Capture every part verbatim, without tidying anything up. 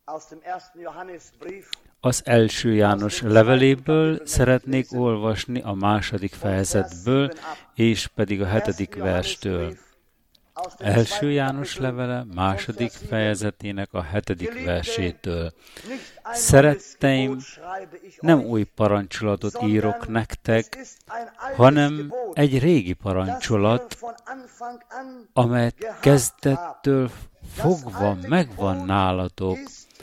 Az első János leveléből szeretnék olvasni a második fejezetből, és pedig a hetedik verstől. Első János levele második fejezetének a hetedik versétől. Szeretteim, nem új parancsolatot írok nektek, hanem egy régi parancsolat, amelyet kezdettől fogva megvan nálatok.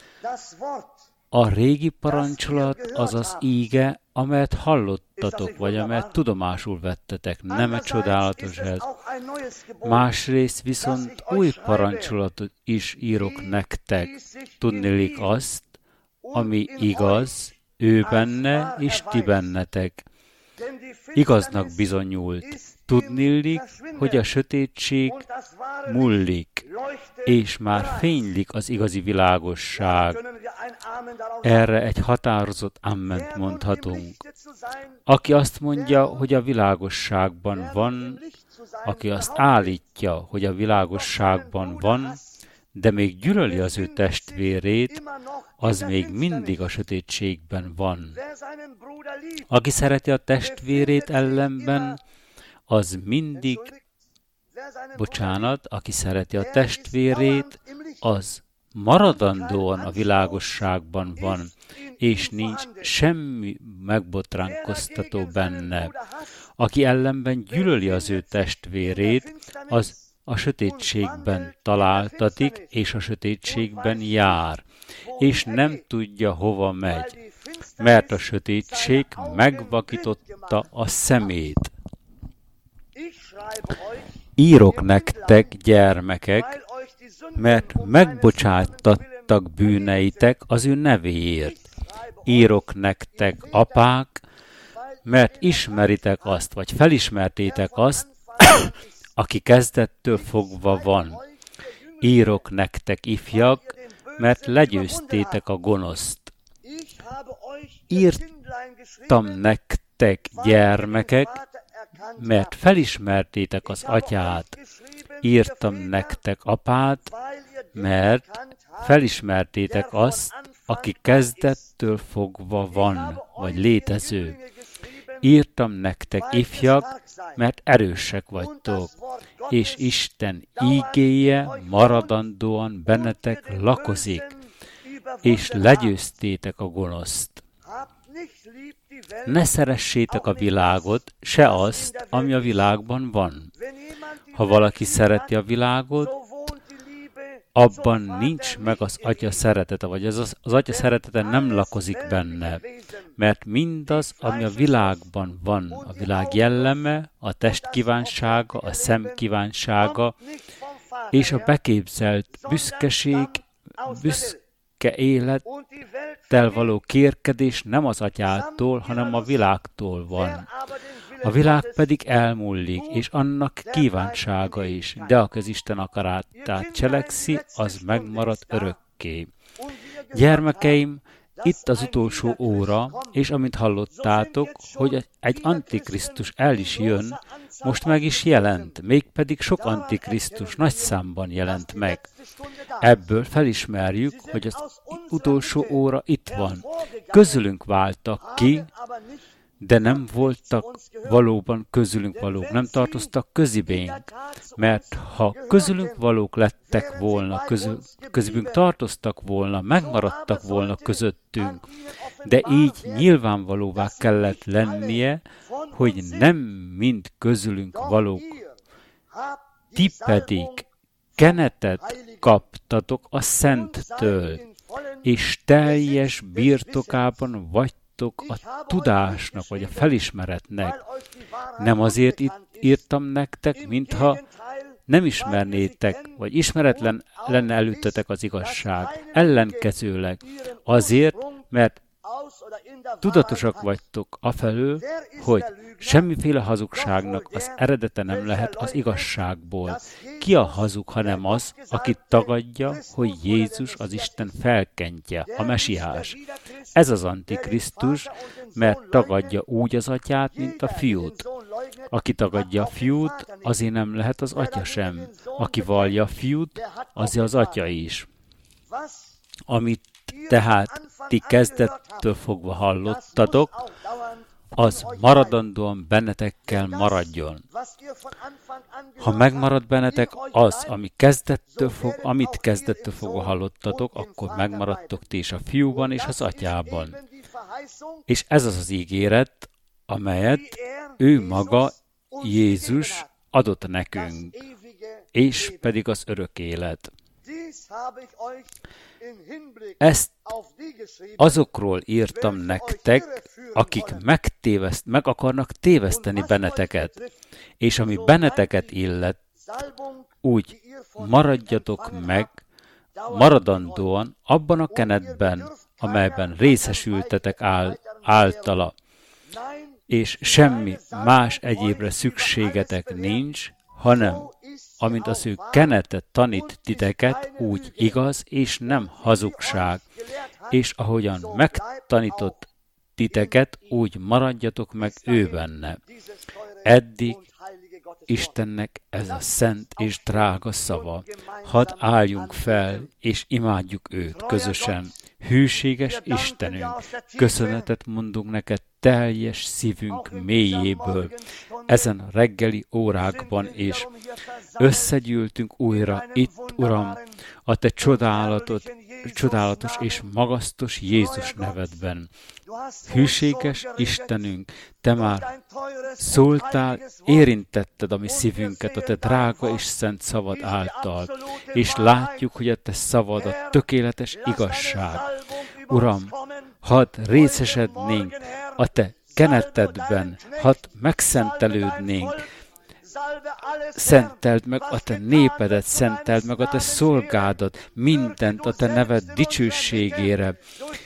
A régi parancsolat az az íge, amelyet hallottatok, vagy amelyet tudomásul vettetek. Nem-e csodálatos ez? Másrészt viszont új parancsolatot is írok nektek. Tudniillik azt, ami igaz, ő benne és ti bennetek. Igaznak bizonyult. Tudniillik, hogy a sötétség múlik, és már fénylik az igazi világosság. Erre egy határozott amment mondhatunk. Aki azt mondja, hogy a világosságban van, aki azt állítja, hogy a világosságban van, de még gyűlöli az ő testvérét, az még mindig a sötétségben van. Aki szereti a testvérét ellenben, az mindig, bocsánat, aki szereti a testvérét, az maradandóan a világosságban van, és nincs semmi megbotránkoztató benne. Aki ellenben gyűlöli az ő testvérét, az a sötétségben találtatik, és a sötétségben jár, és nem tudja, hova megy, mert a sötétség megvakította a szemét. Írok nektek, gyermekek, mert megbocsátattak bűneitek az ő nevéért. Írok nektek, apák, mert ismeritek azt, vagy felismertétek azt, aki kezdettől fogva van. Írok nektek, ifjak, mert legyőztétek a gonoszt. Írtam nektek, gyermekek, mert felismertétek az atyát. Írtam nektek, apát, mert felismertétek azt, aki kezdettől fogva van, vagy létező. Írtam nektek, ifjak, mert erősek vagytok, és Isten ígéje maradandóan bennetek lakozik, és legyőztétek a gonoszt. Ne szeressétek a világot, se azt, ami a világban van. Ha valaki szereti a világot, abban nincs meg az atya szeretete, vagy az, az atya szeretete nem lakozik benne, mert mindaz, ami a világban van, a világ jelleme, a test kívánsága, a szem kívánsága, és a beképzelt büszkeség, büszke élettel való kérkedés nem az atyától, hanem a világtól van. A világ pedig elmúlik, és annak kívánsága is, de aki az Isten akaratát cselekszi, az megmarad örökké. Gyermekeim, itt az utolsó óra, és amint hallottátok, hogy egy antikrisztus el is jön, most meg is jelent, mégpedig sok antikrisztus nagy számban jelent meg. Ebből felismerjük, hogy az utolsó óra itt van. Közülünk váltak ki, de nem voltak valóban közülünk valók, nem tartoztak közibénk, mert ha közülünk valók lettek volna, közül, közibünk tartoztak volna, megmaradtak volna közöttünk, de így nyilvánvalóvá kellett lennie, hogy nem mind közülünk valók. Ti pedig kenetet kaptatok a Szenttől, és teljes birtokában vagy a tudásnak, vagy a felismeretnek. Nem azért itt írtam nektek, mintha nem ismernétek, vagy ismeretlen lenne előttetek az igazság. Ellenkezőleg azért, mert tudatosak vagytok afelől, hogy semmiféle hazugságnak az eredete nem lehet az igazságból. Ki a hazug, hanem az, aki tagadja, hogy Jézus az Isten felkentje, a Mesiás. Ez az Antikrisztus, mert tagadja úgy az atyát, mint a fiút. Aki tagadja a fiút, azért nem lehet az atya sem. Aki vallja a fiút, azért az atya is. amit tehát ti kezdettől fogva hallottatok, az maradandóan bennetekkel maradjon. Ha megmarad bennetek az, ami kezdettől fog, amit kezdettől fogva hallottatok, akkor megmaradtok ti is a fiúban és az atyában. És ez az az ígéret, amelyet ő maga, Jézus adott nekünk, és pedig az örök élet. Ezt azokról írtam nektek, akik megtéveszt, meg akarnak téveszteni benneteket, és ami benneteket illet, úgy maradjatok meg maradandóan abban a kenetben, amelyben részesültetek áll, általa, és semmi más egyébre szükségetek nincs, hanem amint az ő kenete tanít titeket, úgy igaz és nem hazugság, és ahogyan megtanított titeket, úgy maradjatok meg ő benne. Eddig Istennek ez a szent és drága szava. Hadd álljunk fel, és imádjuk őt közösen. Hűséges Istenünk, köszönetet mondunk neked teljes szívünk mélyéből ezen a reggeli órákban, és összegyűltünk újra itt, Uram, a te csodálatot, csodálatos és magasztos Jézus nevedben. Hűséges Istenünk, te már szóltál, érintetted a mi szívünket a te drága és szent szavad által, és látjuk, hogy a te szavad a tökéletes igazság. Uram, hadd részesednénk a te kenetedben, hadd megszentelődnénk, szenteld meg a te népedet, szenteld meg a te szolgádat, mindent a te neved dicsőségére.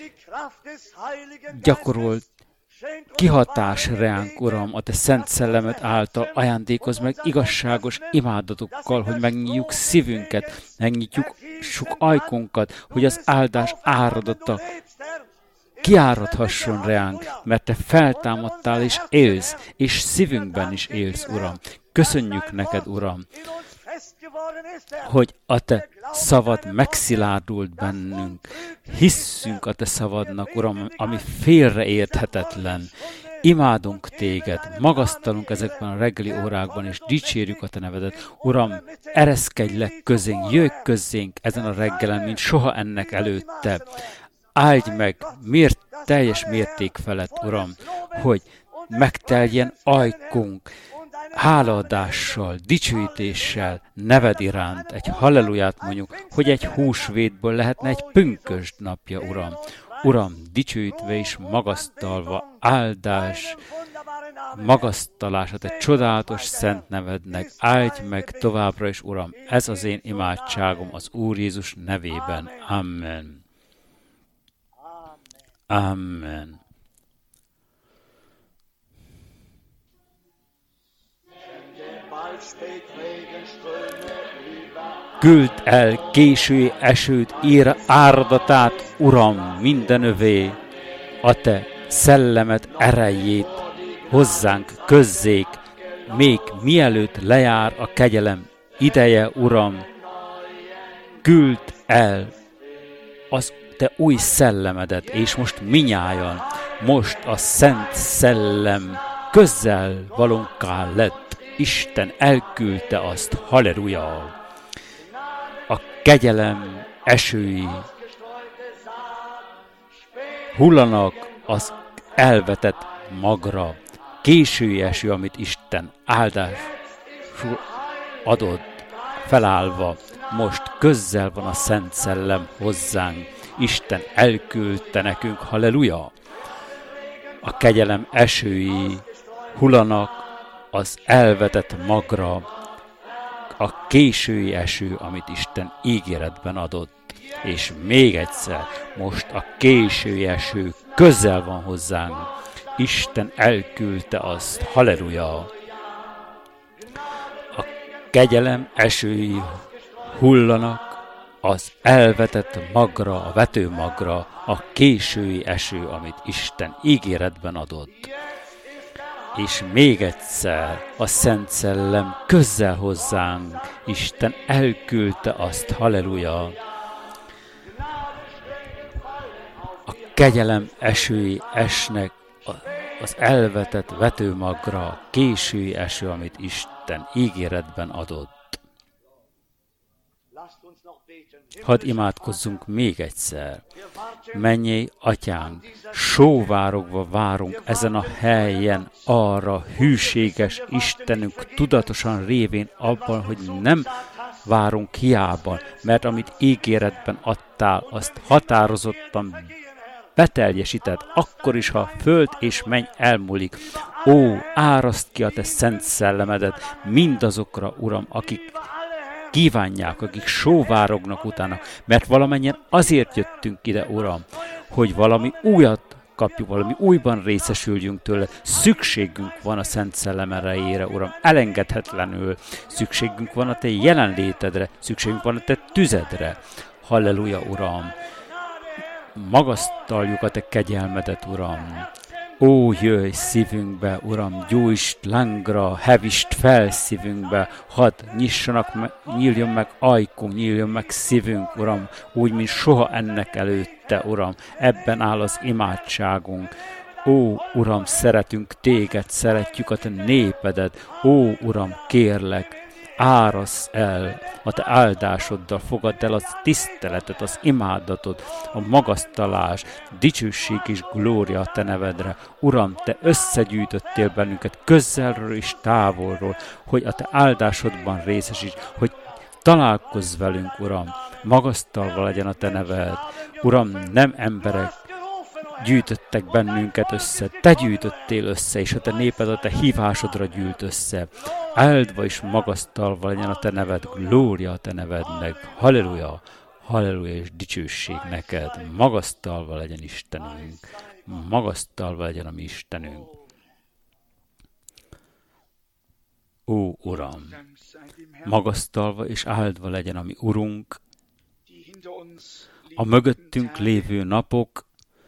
Gyakorolt kihatás ránk, Uram, a te szent szellemet által ajándékozz meg igazságos imádatokkal, hogy megnyitjuk szívünket, megnyitjuk sok ajkunkat, hogy az áldás áradata kiáradhasson ránk, mert te feltámadtál és élsz, és szívünkben is élsz, Uram. Köszönjük neked, Uram, hogy a te szavad megszilárdult bennünk. Hisszünk a te szavadnak, Uram, ami félreérthetetlen. Imádunk téged, magasztalunk ezekben a reggeli órákban, és dicsérjük a te nevedet. Uram, ereszkedj le közénk, jöjj közénk ezen a reggelen, mint soha ennek előtte. Áldj meg miért, teljes mérték felett, Uram, hogy megteljen ajkunk, hálaadással, dicsőítéssel, neved iránt, egy halleluját mondjuk, hogy egy húsvétből lehetne egy pünkösd napja, Uram. Uram, dicsőítve és magasztalva, áldás, magasztalás a te csodálatos szent nevednek, áldj meg továbbra is, Uram. Ez az én imádságom az Úr Jézus nevében. Amen. Amen. Küld el késői esőt, ír áradatát, Uram, mindenövé, a te szellemet erejét hozzánk közzék, még mielőtt lejár a kegyelem ideje, Uram. Küld el az te új szellemedet, és most minnyájan, most a szent szellem közel valónká lett. Isten elküldte azt, halleluja! A kegyelem esői hullanak az elvetett magra. Késői eső, amit Isten áldásul adott, felállva, most közel van a Szent Szellem hozzánk. Isten elküldte nekünk, halleluja! A kegyelem esői hullanak az elvetett magra, a késői eső, amit Isten ígéretben adott. És még egyszer, most a késői eső közel van hozzánk. Isten elküldte azt, halleluja! A kegyelem esői hullanak az elvetett magra, a vetőmagra, a késői eső, amit Isten ígéretben adott. És még egyszer a Szent Szellem közel hozzánk, Isten elküldte azt, halleluja! kegyelem esői esnek az elvetett vetőmagra, késői eső, amit Isten ígéretben adott. Hadd imádkozzunk még egyszer. Mennyei Atyánk, sóvárogva várunk ezen a helyen arra hűséges Istenünk tudatosan révén abban, hogy nem várunk hiába, mert amit ígéretben adtál, azt határozottan beteljesített, akkor is, ha föld és menny elmúlik. Ó, áraszt ki a te szent szellemedet mindazokra, Uram, akik kívánják, akik sóvárognak utána, mert valamennyien azért jöttünk ide, Uram, hogy valami újat kapjuk, valami újban részesüljünk tőle. Szükségünk van a Szent Szellem erejére, Uram, elengedhetetlenül. Szükségünk van a te jelenlétedre, szükségünk van a te tüzedre. Halleluja, Uram! Magasztaljuk a te kegyelmedet, Uram! Ó, jöjj szívünkbe, Uram, gyújtsd lángra, hevist fel szívünkbe, hadd nyissanak, me, nyíljon meg ajkunk, nyíljon meg szívünk, Uram, úgy, mint soha ennek előtte, Uram, ebben áll az imádságunk. Ó, Uram, szeretünk téged, szeretjük a te népedet, ó, Uram, kérlek, árasz el a te áldásoddal, fogadd el az tiszteletet, az imádatot, a magasztalás, dicsőség és glória a te nevedre. Uram, te összegyűjtöttél bennünket közelről és távolról, hogy a te áldásodban részesíts, hogy találkozz velünk, Uram, magasztalva legyen a te neved. Uram, nem emberek gyűjtöttek bennünket össze, te gyűjtöttél össze, és a te néped a te hívásodra gyűlt össze. Áldva és magasztalva legyen a te neved, glória a te nevednek. Halleluja, halleluja és dicsőség neked. Magasztalva legyen Istenünk, magasztalva legyen a mi Istenünk. Ó, Uram, magasztalva és áldva legyen a mi Urunk, a mögöttünk lévő napok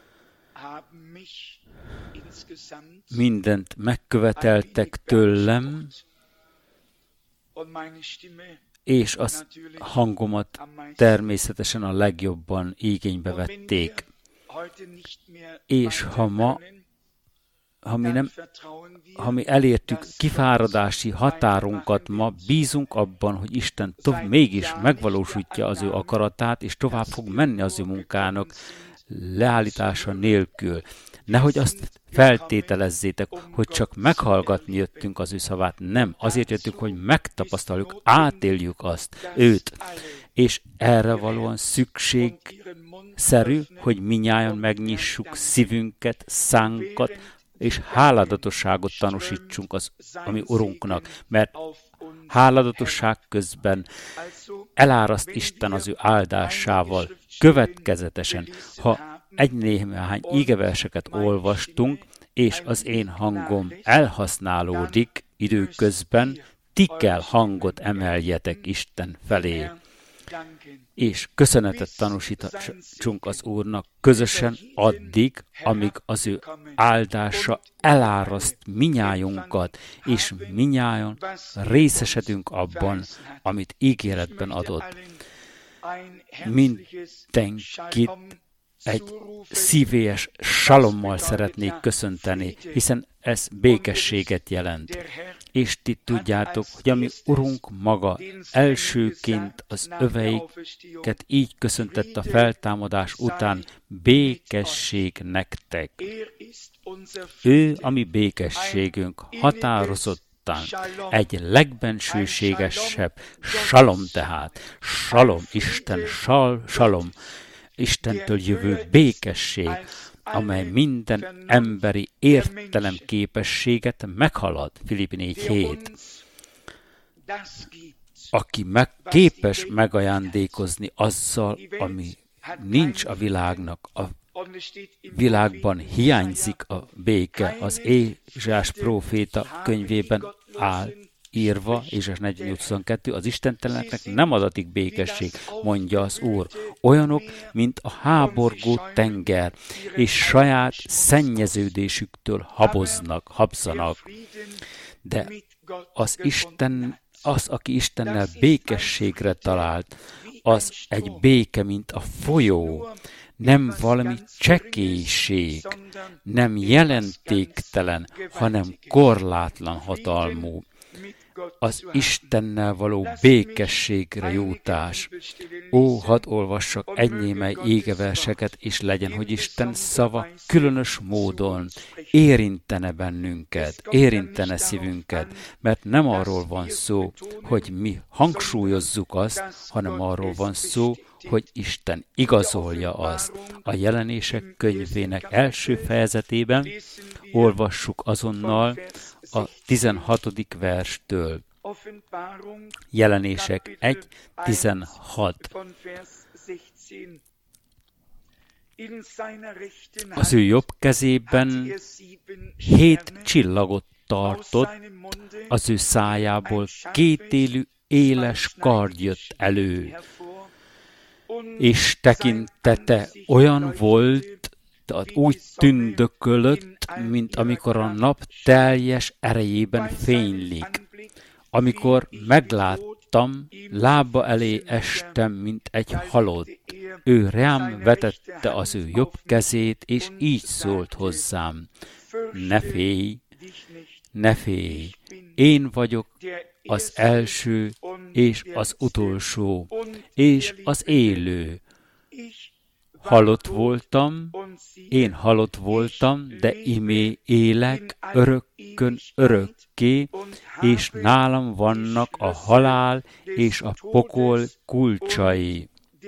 mindent megköveteltek tőlem, és az hangomat természetesen a legjobban igénybe vették. És ha ma, ha mi, nem, ha mi elértük kifáradási határunkat, ma bízunk abban, hogy Isten tovább mégis megvalósítja az ő akaratát, és tovább fog menni az ő munkának leállítása nélkül. Nehogy azt feltételezzétek, hogy csak meghallgatni jöttünk az ő szavát. Nem, azért jöttünk, hogy megtapasztaljuk, átéljük azt, őt. És erre valóan szükségszerű, hogy minnyájan megnyissuk szívünket, szánkat, és háladatosságot tanúsítsunk az, ami Urunknak, mert háladatosság közben eláraszt Isten az ő áldásával, következetesen, ha egy néhány ígeverseket olvastunk, és az én hangom elhasználódik időközben, ti kell hangot emeljetek Isten felé. És köszönetet tanúsítsunk az Úrnak közösen addig, amíg az ő áldása eláraszt minnyájunkat, és minnyájon részesedünk abban, amit ígéretben adott. Mindenkit egy szívélyes salommal szeretnék köszönteni, hiszen ez békességet jelent. És ti tudjátok, hogy ami Urunk maga elsőként az öveiket így köszöntett a feltámadás után, békesség nektek. Ő, a mi békességünk, határozottan egy legbensőségesebb salom tehát. Salom, Isten, sal, salom. Istentől jövő békesség, amely minden emberi értelem képességet meghalad. Filippi négy hét. Aki meg, képes megajándékozni azzal, ami nincs a világnak. A világban hiányzik a béke. Az Ézsás próféta könyvében áll írva, Ézsás negyvennyolc huszonkettő, az istenteleneknek nem adatik békesség, mondja az Úr. Olyanok, mint a háborgó tenger, és saját szennyeződésüktől haboznak, habzanak. De az Isten, az, aki Istennel békességre talált, az egy béke, mint a folyó. nem valami csekélység, nem jelentéktelen, hanem korlátlan hatalmú. Az Istennel való békességre jutás. Ó, hadd olvassak egy némely égeverseket, és legyen, hogy Isten szava különös módon érintene bennünket, érintene szívünket, mert nem arról van szó, hogy mi hangsúlyozzuk azt, hanem arról van szó, hogy Isten igazolja azt. A Jelenések könyvének első fejezetében olvassuk azonnal a tizenhatodik verstől. Jelenések egy tizenhat. Az ő jobb kezében hét csillagot tartott, az ő szájából kétélű éles kard jött elő, és tekintete olyan volt, tehát úgy tündökölött, mint amikor a nap teljes erejében fénylik. Amikor megláttam, lába elé estem, mint egy halott. Ő rám vetette az ő jobb kezét, és így szólt hozzám: ne félj, ne félj, én vagyok az első és az utolsó, és az élő. Halott voltam, én halott voltam, de imé élek örökkön örökké, és nálam vannak a halál és a pokol kulcsai.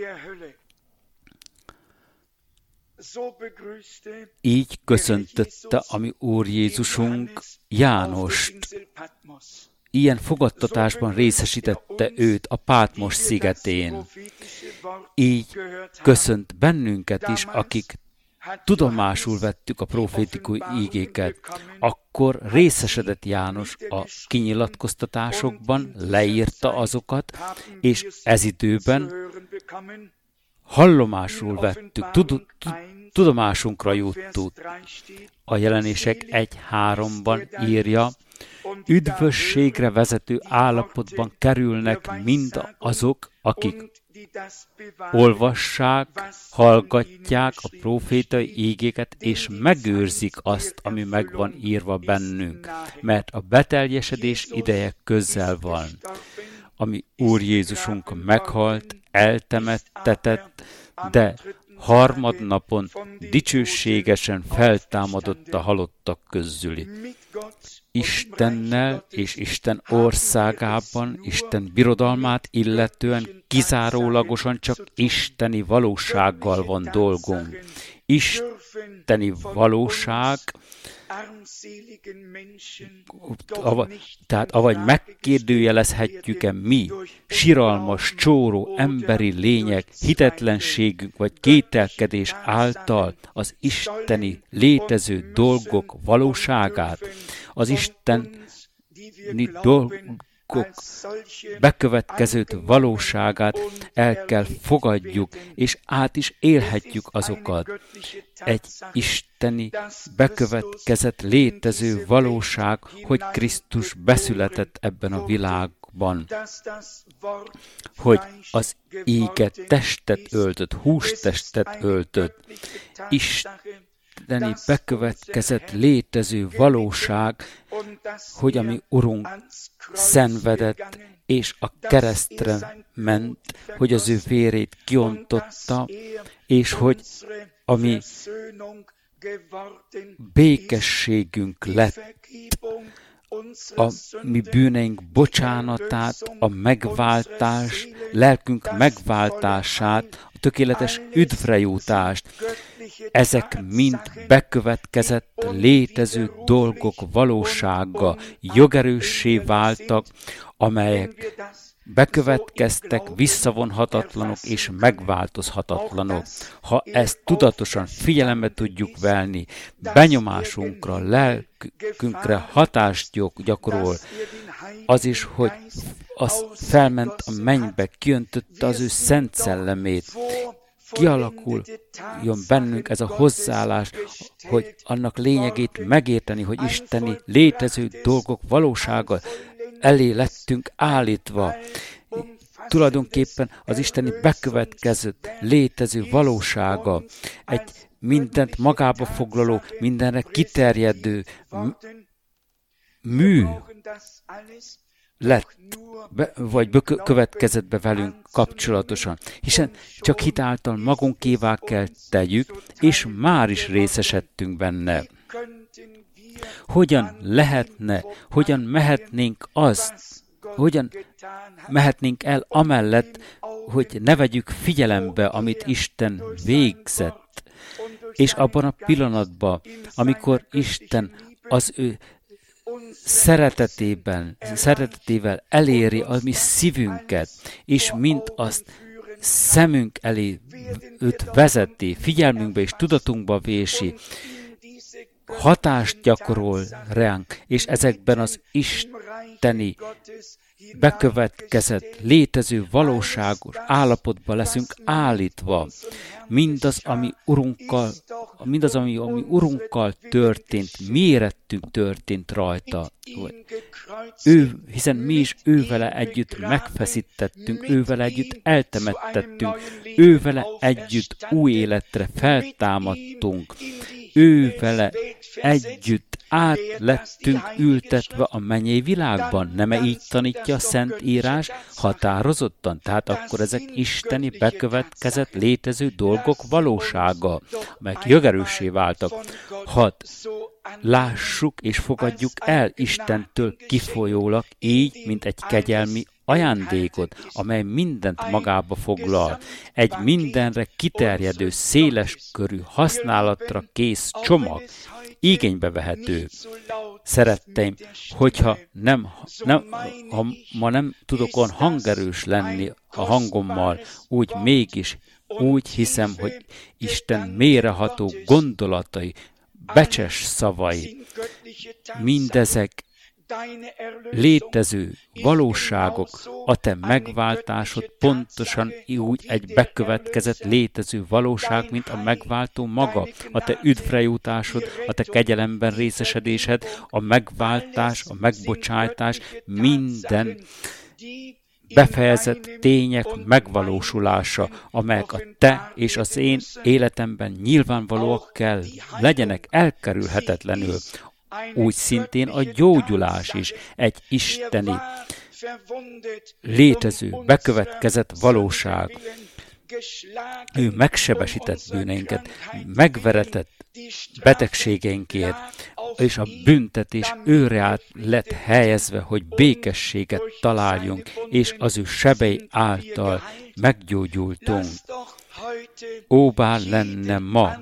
Így köszöntötte a mi Úr Jézusunk Jánost. Ilyen fogadtatásban részesítette őt a Pátmos szigetén. Így köszönt bennünket is, akik tudomásul vettük a profétikai ígéket. Akkor részesedett János a kinyilatkoztatásokban, leírta azokat, és ez időben hallomásul vettük, tud, tudomásunkra juttuk. A Jelenések egy háromban írja: üdvösségre vezető állapotban kerülnek mind azok, akik olvassák, hallgatják a prófétai ígéket, és megőrzik azt, ami meg van írva bennünk, mert a beteljesedés ideje közel van. Ami Úr Jézusunk meghalt, eltemettetett, de harmadnapon dicsőségesen feltámadott a halottak közül. Istennel és Isten országában, Isten birodalmát illetően kizárólagosan csak isteni valósággal van dolgunk. Isteni valóság, tehát avagy megkérdőjelezhetjük-e mi, siralmas, csóró, emberi lények, hitetlenségünk vagy kételkedés által az isteni létező dolgok valóságát, az isteni dolgok bekövetkező valóságát el kell fogadjuk, és át is élhetjük azokat. Egy isteni bekövetkezett létező valóság, hogy Krisztus beszületett ebben a világban, hogy az íge testet öltött, hústestet öltött. Isteni bekövetkezett létező valóság, hogy a mi Urunk szenvedett, és a keresztre ment, hogy az ő vérét kiontotta, és hogy a mi békességünk lett, a mi bűneink bocsánatát, a megváltás, lelkünk megváltását, a tökéletes üdvrejutást. Ezek mind bekövetkezett létező dolgok valósága, jogerőssé váltak, amelyek bekövetkeztek, visszavonhatatlanok és megváltozhatatlanok. Ha ezt tudatosan figyelembe tudjuk venni, benyomásunkra, lelkünkre hatást gyakorol, az is, hogy az felment a mennybe, kiöntötte az ő szent szellemét, kialakuljon bennünk ez a hozzáállás, hogy annak lényegét megérteni, hogy isteni létező dolgok valósága elé lettünk állítva, tulajdonképpen az isteni bekövetkezett, létező valósága, egy mindent magába foglaló, mindenre kiterjedő mű lett, be, vagy be, következett be velünk kapcsolatosan. Hiszen csak hitáltal magunkévá kell tegyük, és már is részesedtünk benne. Hogyan lehetne, hogyan mehetnénk azt, hogyan mehetnénk el amellett, hogy ne vegyük figyelembe, amit Isten végzett. És abban a pillanatban, amikor Isten az ő szeretetében, szeretetével eléri a mi szívünket, és mint azt szemünk elé őt vezeti, figyelmünkbe és tudatunkba vési, hatást gyakorol ránk, és ezekben az isteni bekövetkezett, létező, valóságos állapotban leszünk állítva. Mindaz, ami Urunkkal, mindaz, ami, ami Urunkkal történt, mérettünk történt rajta. Ő, hiszen mi is ővele együtt megfeszítettünk, ővele együtt eltemettettünk, ővele együtt új életre feltámadtunk, ővele együtt át lettünk ültetve a mennyei világban. Nem-e így tanítja a Szentírás határozottan? Tehát akkor ezek isteni bekövetkezett létező dolgok valósága, amelyek jogerőssé váltak. Hadd lássuk és fogadjuk el Istentől kifolyólag így, mint egy kegyelmi ajándékot, amely mindent magába foglal. Egy mindenre kiterjedő, széles körű, használatra kész csomag, igénybe vehető. Szeretteim, hogyha nem, nem, ha ma nem tudok olyan hangerős lenni a hangommal, úgy mégis úgy hiszem, hogy Isten mélyreható gondolatai, becses szavai, mindezek létező valóságok, a te megváltásod pontosan úgy egy bekövetkezett létező valóság, mint a megváltó maga. A te üdvrejutásod, a te kegyelemben részesedésed, a megváltás, a megbocsájtás, minden befejezett tények megvalósulása, amelyek a te és az én életemben nyilvánvalóak kell legyenek elkerülhetetlenül. Úgy szintén a gyógyulás is egy isteni, létező, bekövetkezett valóság. Ő megsebesített bűneinket, megveretett betegségeinkért, és a büntetés őre át lett helyezve, hogy békességet találjunk, és az ő sebei által meggyógyultunk. Ó, bár lenne ma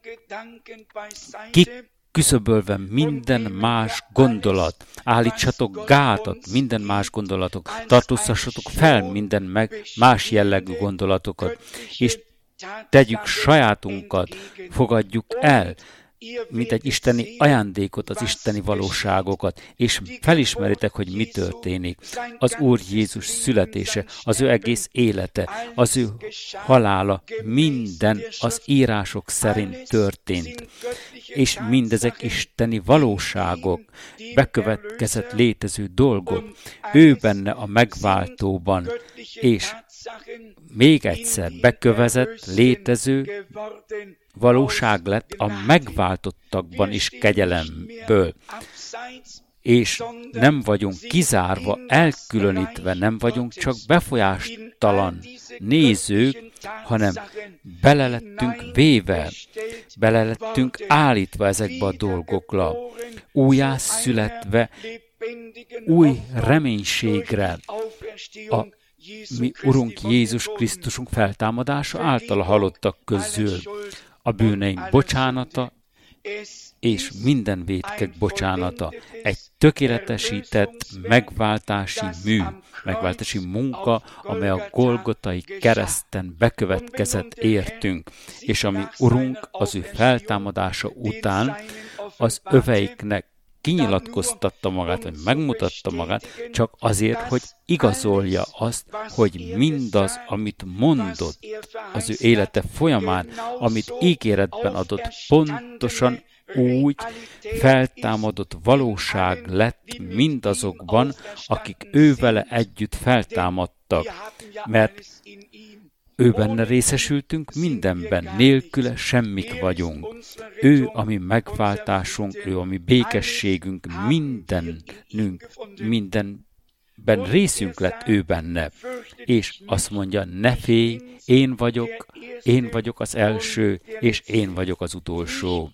kiküszöbölve minden más gondolat, állítsatok gátat minden más gondolatok, tartóztassatok fel minden meg más jellegű gondolatokat, és tegyük sajátunkat, fogadjuk el, mint egy isteni ajándékot, az isteni valóságokat, és felismeritek, hogy mi történik. Az Úr Jézus születése, az ő egész élete, az ő halála, minden az írások szerint történt. És mindezek isteni valóságok, bekövetkezett létező dolgok, ő benne a megváltóban, és még egyszer bekövetkezett létező valóság lett a megváltottakban is kegyelemből. És nem vagyunk kizárva, elkülönítve, nem vagyunk csak befolyástalan nézők, hanem bele lettünk véve, bele lettünk állítva ezekbe a dolgokra, újjászületve új reménységre, a mi Urunk Jézus Krisztusunk feltámadása által a halottak közül, a bűneink bocsánata és minden vétkek bocsánata. Egy tökéletesített megváltási mű, megváltási munka, amely a Golgotai kereszten bekövetkezett értünk, és ami Urunk az ő feltámadása után az öveiknek kinyilatkoztatta magát, vagy megmutatta magát, csak azért, hogy igazolja azt, hogy mindaz, amit mondott az ő élete folyamán, amit ígéretben adott, pontosan úgy feltámadott valóság lett mindazokban, akik ő vele együtt feltámadtak, mert ő benne részesültünk mindenben, nélküle semmik vagyunk. Ő a mi megváltásunk, ő a mi békességünk, mindenünk, mindenben részünk lett ő benne. És azt mondja, ne félj, én vagyok, én vagyok az első, és én vagyok az utolsó.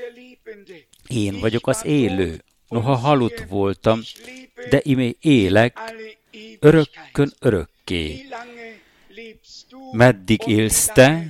Én vagyok az élő. Noha halott voltam, de imé élek, örökkön örökké. Meddig élsz te,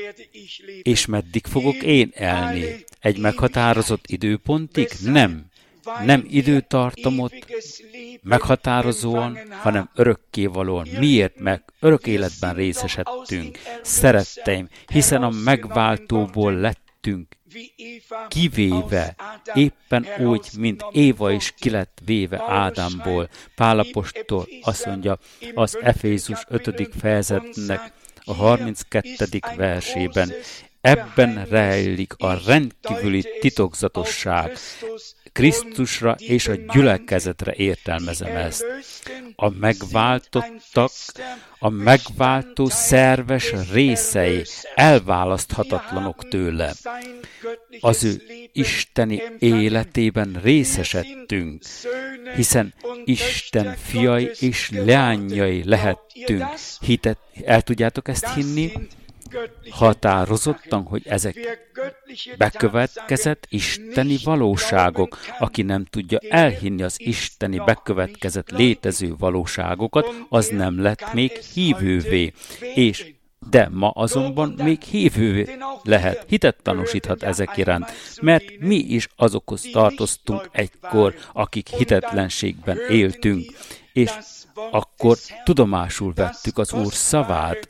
és meddig fogok én élni? Egy meghatározott időpontig? Nem. Nem időtartamot meghatározóan, hanem örökkévalóan. Miért? Meg örök életben részesedtünk. Szeretteim, hiszen a megváltóból lettünk kivéve, éppen úgy, mint Éva is ki lett véve Ádámból. Pál apostol azt mondja az Efézus ötödik fejezetnek a harminckettedik versében, ebben rejlik a rendkívüli titokzatosság. Krisztusra és a gyülekezetre értelmezem ezt. A megváltottak, a megváltó szerves részei elválaszthatatlanok tőle. Az ő isteni életében részesedtünk, hiszen Isten fiai és leányai lehettünk. Hitet, el tudjátok ezt hinni? Határozottan, hogy ezek bekövetkezett isteni valóságok. Aki nem tudja elhinni az isteni bekövetkezett létező valóságokat, az nem lett még hívővé. És de ma azonban még hívővé lehet, hitet tanúsíthat ezek iránt, mert mi is azokhoz tartoztunk egykor, akik hitetlenségben éltünk, és akkor tudomásul vettük az Úr szavát,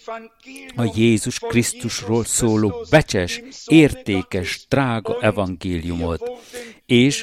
a Jézus Krisztusról szóló becses, értékes, drága evangéliumot, és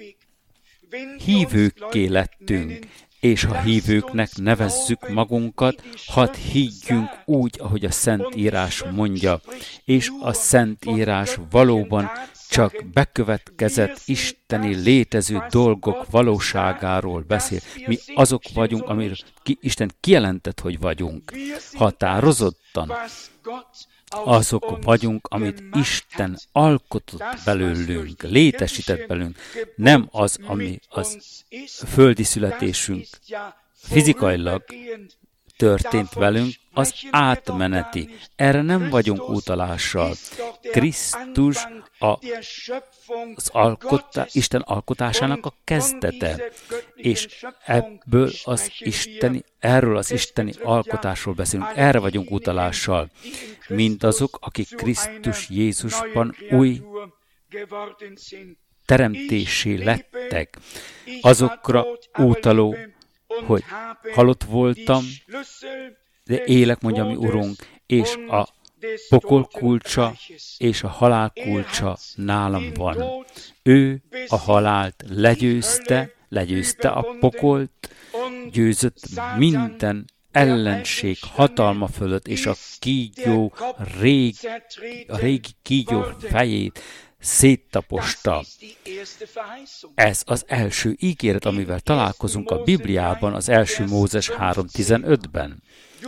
hívőkké lettünk, és ha hívőknek nevezzük magunkat, hadd higgyünk úgy, ahogy a Szentírás mondja, és a Szentírás valóban csak bekövetkezett isteni létező dolgok valóságáról beszél. Mi azok vagyunk, amiről ki, Isten kijelentett, hogy vagyunk. Határozottan azok vagyunk, amit Isten alkotott belőlünk, létesített belőlünk. Nem az, ami az földi születésünk fizikailag történt velünk, az átmeneti. Erre nem vagyunk utalással. Krisztus a, az alkotá, Isten alkotásának a kezdete, és ebből az isteni, erről az isteni alkotásról beszélünk. Erre vagyunk utalással. Mindazok, akik Krisztus Jézusban új teremtésé lettek, azokra utaló, hogy halott voltam, de élek, mondja mi Urunk, és a pokol kulcsa és a halál kulcsa nálam van. Ő a halált legyőzte, legyőzte a pokolt, győzött minden ellenség hatalma fölött, és a kígyó, rég, a régi kígyó fejét széttaposta. Ez az első ígéret, amivel találkozunk a Bibliában, az első Mózes három tizenötben.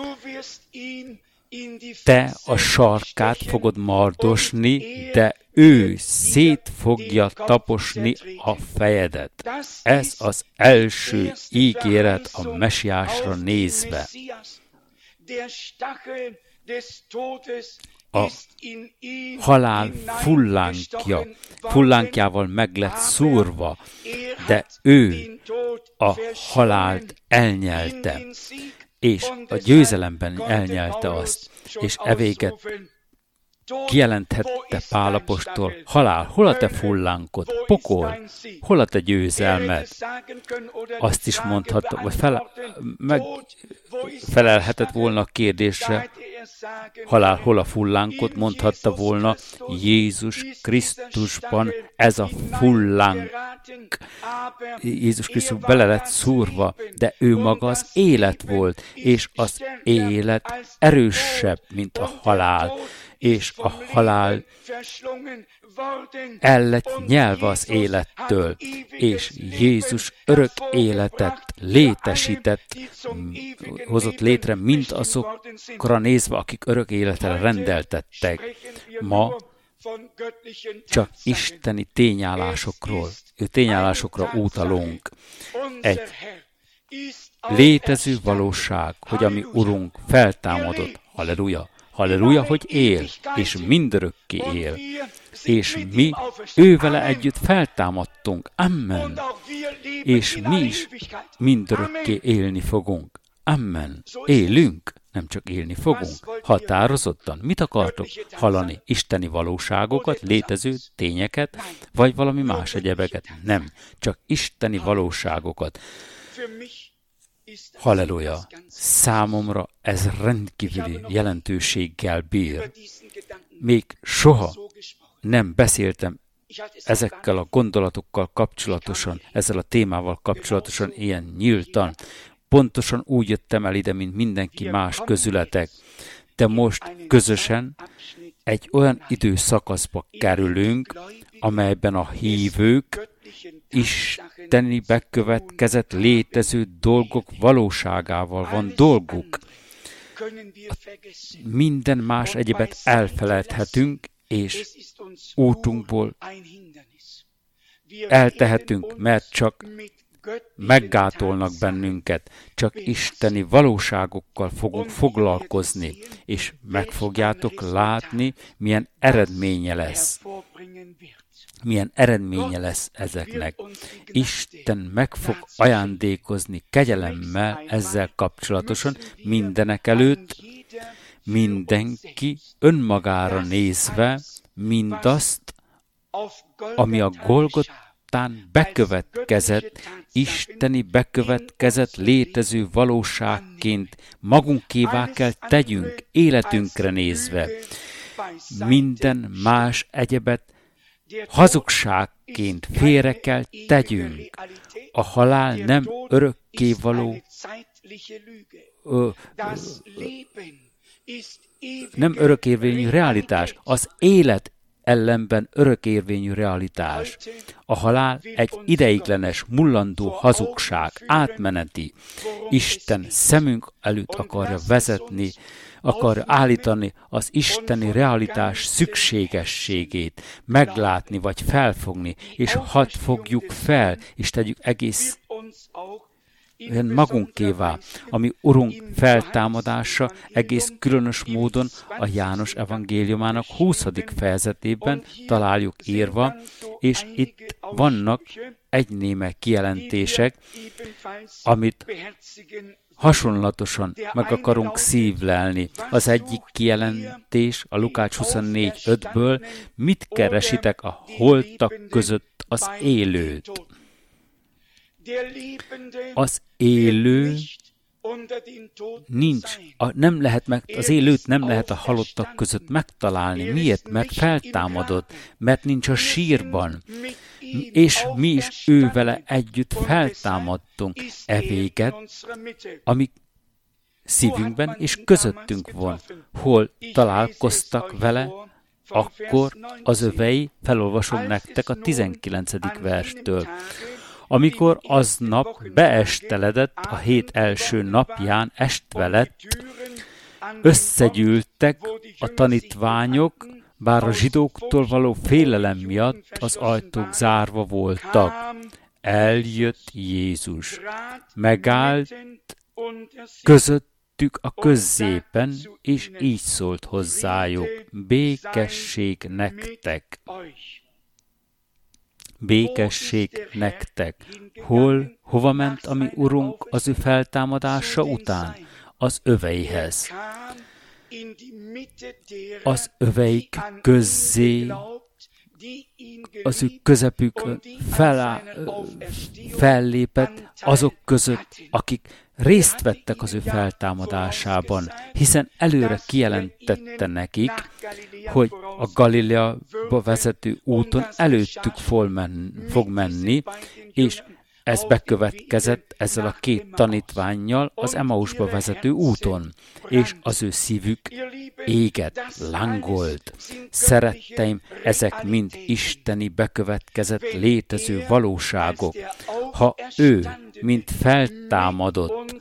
Te a sarkát fogod mardosni, de ő szét fogja taposni a fejedet. Ez az első ígéret a Mesiásra nézve. A halál fullánkja, fullánkjával meg lett szúrva, de ő a halált elnyelte, és a győzelemben elnyelte azt, és evéget kijelenthette Pál apostol, halál, hol a te fullánkod, pokol, hol a te győzelmed? Azt is mondhatta, vagy fele, meg felelhetett volna a kérdésre, halál, hol a fullánkod, mondhatta volna, Jézus Krisztusban ez a fullánk. Jézus Krisztus bele lett szúrva, de ő maga az élet volt, és az élet erősebb, mint a halál. és a halál el lett nyelve az élettől, és Jézus örök életet létesített, hozott létre, mint azokra nézve, akik örök életre rendeltettek. Ma csak isteni tényállásokról, tényállásokra utalunk. Egy létező valóság, hogy a mi Urunk feltámadott. Halleluja! Halleluja, hogy él, és mindörökké él. És mi ővele együtt feltámadtunk. Amen. És mi is mindörökké élni fogunk. Amen. Élünk, nem csak élni fogunk. Határozottan. Mit akartok hallani? Isteni valóságokat, létező tényeket, vagy valami más egyebeket? Nem. Csak isteni valóságokat. Halleluja! Számomra ez rendkívüli jelentőséggel bír. Még soha nem beszéltem ezekkel a gondolatokkal kapcsolatosan, ezzel a témával kapcsolatosan ilyen nyíltan. Pontosan úgy jöttem el ide, mint mindenki más közületek. De most közösen egy olyan időszakaszba kerülünk, amelyben a hívők isteni bekövetkezett létező dolgok valóságával van dolguk. Minden más egyebet elfeledhetünk, és útunkból eltehetünk, mert csak meggátolnak bennünket, csak isteni valóságokkal fogunk foglalkozni, és meg fogjátok látni, milyen eredménye lesz. Milyen eredménye lesz ezeknek. Isten meg fog ajándékozni kegyelemmel ezzel kapcsolatosan mindenek előtt, mindenki önmagára nézve mindazt, ami a Golgotán bekövetkezett, isteni bekövetkezett létező valóságként magunkévá kell tegyünk, életünkre nézve. Minden más egyebet hazugságként félre kell tegyünk. A halál nem örökkévaló, ö, ö, nem örökérvényű realitás. Az élet ellenben örökérvényű realitás. A halál egy ideiglenes, mullandó hazugság, átmeneti. Isten szemünk előtt akarja vezetni, akar állítani az isteni realitás szükségességét, meglátni vagy felfogni, és hadd fogjuk fel, és tegyük egész magunkévá, ami Urunk feltámadása egész különös módon a János evangéliumának huszadik fejezetében találjuk írva, és itt vannak egynéme kijelentések, amit hasonlatosan meg akarunk szívlelni. Az egyik kijelentés a Lukács huszonnégy ötből, mit keresitek a holtak között az élőt? Az élő nincs, a, nem lehet meg, az élőt nem lehet a halottak között megtalálni. Miért? Mert feltámadott, mert nincs a sírban. És mi is ővele együtt feltámadtunk. E véget, ami szívünkben és közöttünk van. Hol találkoztak vele, akkor az övei, felolvasom nektek a tizenkilencedik verstől. Amikor aznap beesteledett, a hét első napján eštve lett, összegyűltek a tanítványok, bár a zsidóktól való félelem miatt az ajtók zárva voltak. Eljött Jézus, megállt közöttük a közzépen, és így szólt hozzájuk, békesség nektek. Békesség nektek. Hol, hova ment a mi Urunk az ő feltámadása után? Az öveihez. Az öveik közzé, az ő közepükön feláll, fellépett azok között, akik részt vettek az ő feltámadásában, hiszen előre kijelentette nekik, hogy a Galileába vezető úton előttük fog menni, és ez bekövetkezett ezzel a két tanítvánnyal az Emausba vezető úton, és az ő szívük égett, lángolt. Szeretteim, ezek mind isteni bekövetkezett létező valóságok. Ha ő, mint feltámadott,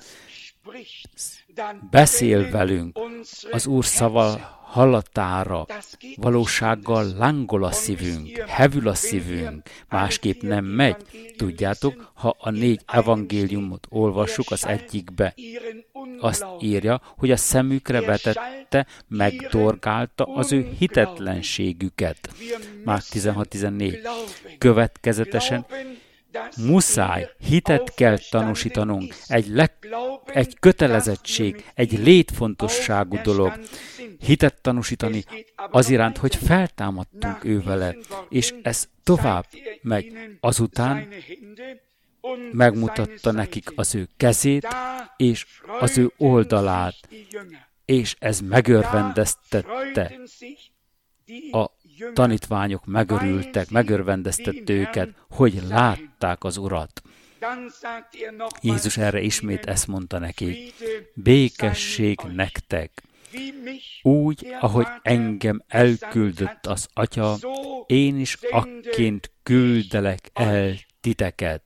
beszél velünk, az Úr szava hallatára, valósággal lángol a szívünk, hevül a szívünk, másképp nem megy. Tudjátok, ha a négy evangéliumot olvassuk az egyikbe, azt írja, hogy a szemükre vetette, megdorgálta az ő hitetlenségüket. Márk tizenhat tizennégy. Következetesen muszáj, hitet kell tanúsítanunk, egy, le, egy kötelezettség, egy létfontosságú dolog. Hitet tanúsítani az iránt, hogy feltámadtunk ő vele, és ez tovább megy. Azután megmutatta nekik az ő kezét, és az ő oldalát, és ez megörvendeztette. A tanítványok megörültek, megörvendeztette őket, hogy látták az Urat. Jézus erre ismét ezt mondta nekik: békesség nektek. Úgy, ahogy engem elküldött az Atya, én is akként küldelek el titeket.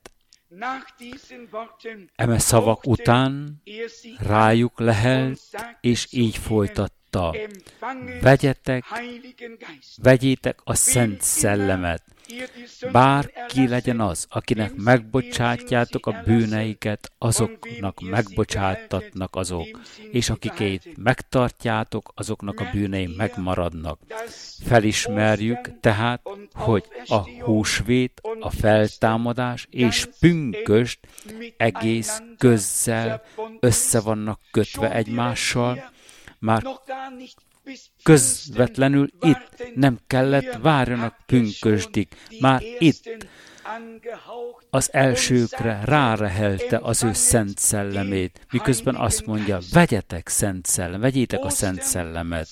Eme szavak után rájuk lehelt, és így folytatta: vegyetek, vegyétek a Szent Szellemet. Bárki legyen az, akinek megbocsátjátok a bűneiket, azoknak megbocsátatnak azok, és akikét megtartjátok, azoknak a bűnei megmaradnak. Felismerjük tehát, hogy a húsvét, a feltámadás és pünkösd egész közzel össze vannak kötve egymással, már közvetlenül itt nem kellett várjanak pünkösdig, már itt az elsőkre rárehelte az ő Szent Szellemét, miközben azt mondja: vegyetek Szent Szellem, vegyétek a Szent Szellemet.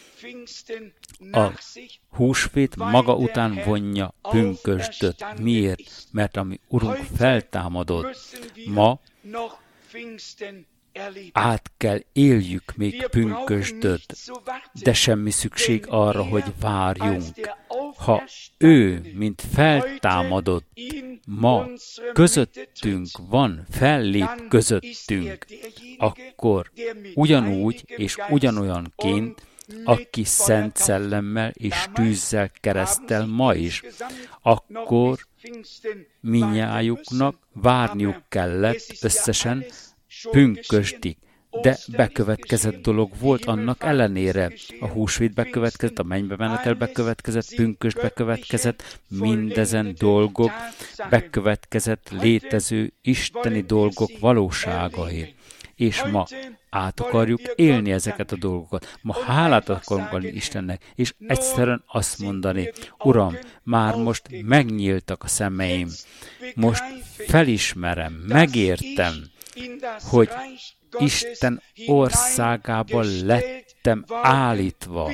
A húsvét maga után vonja pünkösdöt. Miért? Mert ami Urunk feltámadott, ma át kell éljük még pünkösdöt, de semmi szükség arra, hogy várjunk. Ha ő, mint feltámadott, ma közöttünk van, fellép közöttünk, akkor ugyanúgy és ugyanolyanként, aki Szent Szellemmel és tűzzel keresztel ma is, akkor minnyájuknak várniuk kellett összesen pünkösdig. De bekövetkezett dolog volt annak ellenére. A húsvét bekövetkezett, a mennybe menetel bekövetkezett, pünkösd bekövetkezett, mindezen dolgok bekövetkezett létező isteni dolgok valóságai. És ma át akarjuk élni ezeket a dolgokat. Ma hálát akarunk adni Istennek, és egyszerűen azt mondani: Uram, már most megnyíltak a szemeim, most felismerem, megértem, hogy Isten országában lettem állítva.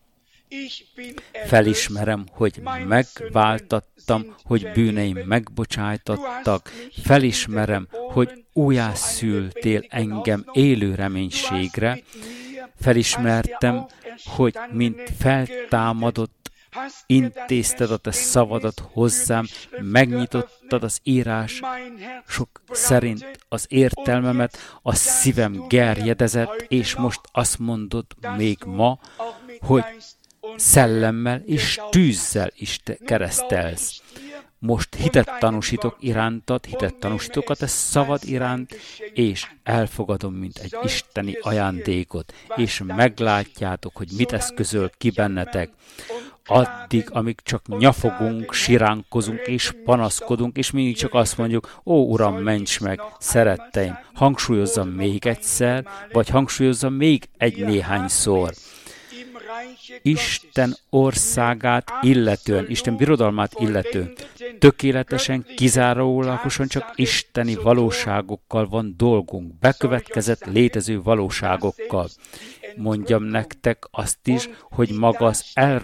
Felismerem, hogy megváltattam, hogy bűneim megbocsájtattak. Felismerem, hogy újjászültél engem élő reménységre. Felismertem, hogy mint feltámadott, intézted a te szavadat hozzám, megnyitottad az írás sok szerint az értelmemet, a szívem gerjedezett, és most azt mondod még ma, hogy szellemmel és tűzzel is te keresztelsz. Most hitet tanúsítok irántad, hitet tanúsítok a te szavad iránt, és elfogadom, mint egy isteni ajándékot, és meglátjátok, hogy mit eszközöl ki bennetek. Addig, amíg csak nyafogunk, siránkozunk és panaszkodunk, és mindig csak azt mondjuk: ó, Uram, ments meg, szeretteim, hangsúlyozzam még egyszer, vagy hangsúlyozzam még egy néhányszor. Isten országát illetően, Isten birodalmát illetően, tökéletesen, kizárólagosan csak isteni valóságokkal van dolgunk, bekövetkezett létező valóságokkal. Mondjam nektek azt is, hogy maga az elragadt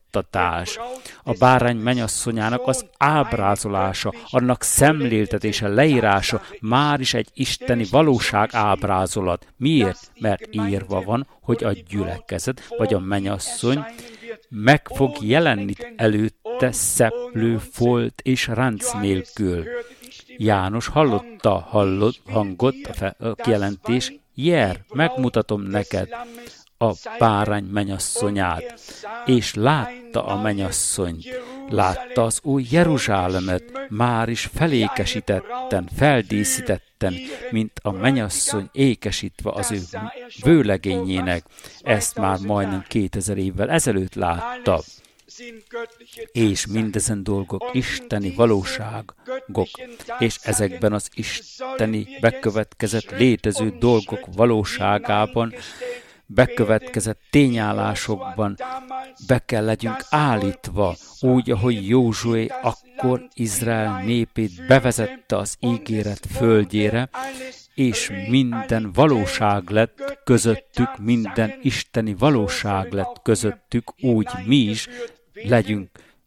juttatás. A bárány mennyasszonyának az ábrázolása, annak szemléltetése, leírása már is egy isteni valóság ábrázolat. Miért? Mert írva van, hogy a gyülekezet vagy a mennyasszony meg fog jelenni előtte szeplő, folt és ránc nélkül. János hallotta hallott hangot, a kijelentés, jer, megmutatom neked a bárány mennyasszonyát, és látta a mennyasszonyt, látta az új Jeruzsálemet, már is felékesítetten, feldíszítetten, mint a mennyasszony ékesítve az ő vőlegényének. Ezt már majdnem kétezer évvel ezelőtt látta. És mindezen dolgok isteni valóságok, és ezekben az isteni bekövetkezett létező dolgok valóságában, bekövetkezett tényállásokban be kell legyünk állítva, úgy, ahogy Józsué akkor Izrael népét bevezette az ígéret földjére, és minden valóság lett közöttük, minden isteni valóság lett közöttük, úgy mi is legyünk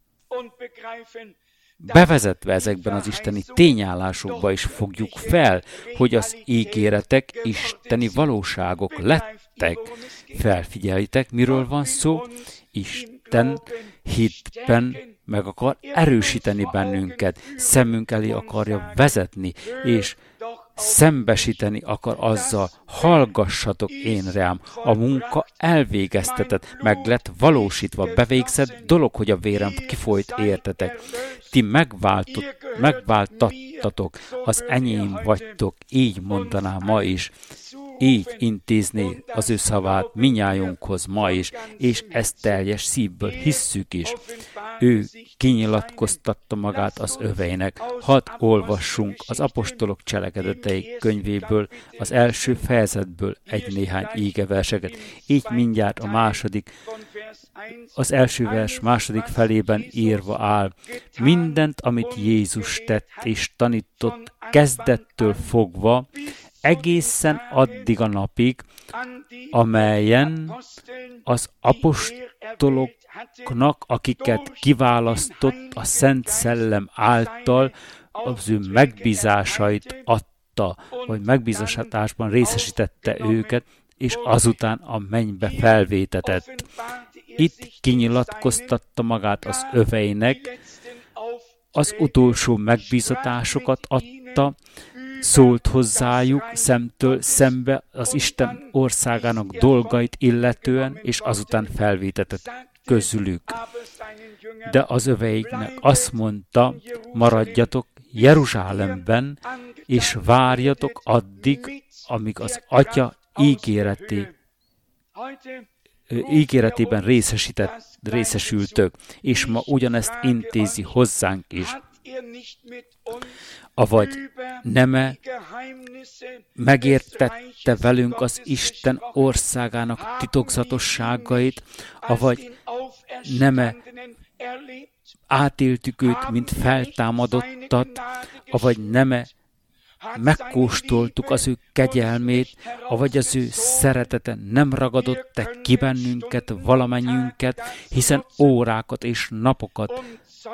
bevezetve ezekben az isteni tényállásokba, és fogjuk fel, hogy az ígéretek isteni valóságok lettek. Felfigyelitek, miről van szó? Isten hitben meg akar erősíteni bennünket, szemünk elé akarja vezetni, és szembesíteni akar azzal, hallgassatok én rám, a munka elvégeztetett, meg lett valósítva, bevégzett dolog, hogy a vérem kifolyt értetek. Ti megváltott, megváltattatok, az enyém vagytok, így mondaná ma is. Így intézné az ő szavát minnyájunkhoz ma is, és ezt teljes szívből hisszük is. Ő kinyilatkoztatta magát az öveinek. Hadd olvassunk az apostolok cselekedetei könyvéből, az első fejezetből egy néhány ígeverseket. Így mindjárt a második, az első vers második felében írva áll. Mindent, amit Jézus tett és tanított kezdettől fogva, egészen addig a napig, amelyen az apostoloknak, akiket kiválasztott a Szent Szellem által, az ő megbízásait adta, vagy megbízásátásban részesítette őket, és azután a mennybe felvétetett. Itt kinyilatkoztatta magát az öveinek, az utolsó megbízatásokat adta, szólt hozzájuk szemtől szembe az Isten országának dolgait illetően, és azután felvétetett közülük. De az öveiknek azt mondta, maradjatok Jeruzsálemben, és várjatok addig, amíg az Atya ígéreté, ígéretében részesített, részesültök, és ma ugyanezt intézi hozzánk is. Avagy neme megértette velünk az Isten országának titokzatosságait, avagy neme átéltük őt, mint feltámadottat, avagy neme megkóstoltuk az ő kegyelmét, avagy az ő szeretete nem ragadott-e ki bennünket, valamennyiünket, hiszen órákat és napokat